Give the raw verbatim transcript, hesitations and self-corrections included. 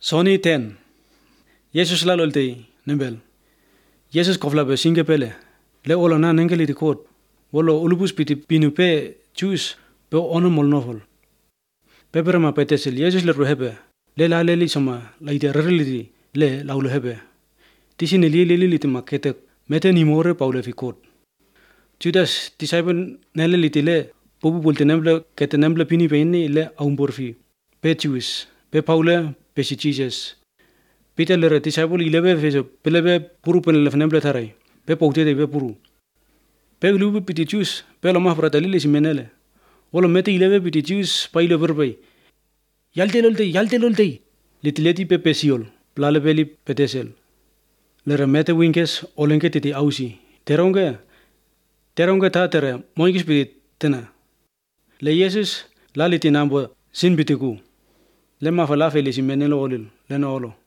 Sony ten. Yesus lalolte nembel. Yesus kofla be singe pele. Le olo na nengeli di kot. Wolo ulubus piti pinu pe Jews pe ono molnofol. Pepera ma petesel Yesus le ruhebe. Le la leli sama la ide rerili le la ulhebe. Tisi ne li li li ti makete mete ni more paule fi kot. Judas disciple nele li le pobu bolte nemble kete nemble pini pe inni le aumbor fi. Pe Jews pe paule pe si Jesus. Peter le disciple ilebe feso pelebe puru pen le nemble tharai. Pe paute de pe puru. Pe lubu piti Jews pe lo ma fratelli le si menele. Wolo mete ilebe piti Jews pa ile berbai. Yalte lolte yalte lolte. Litileti pe pesiol. Plale peli petesel. Le remete winkes olenke titi ausi. Teronge teronge ta tere moikis piti tena. Le Jesus la liti nambo sin pitiku. Le ma fala feli si menelo olil le no olo.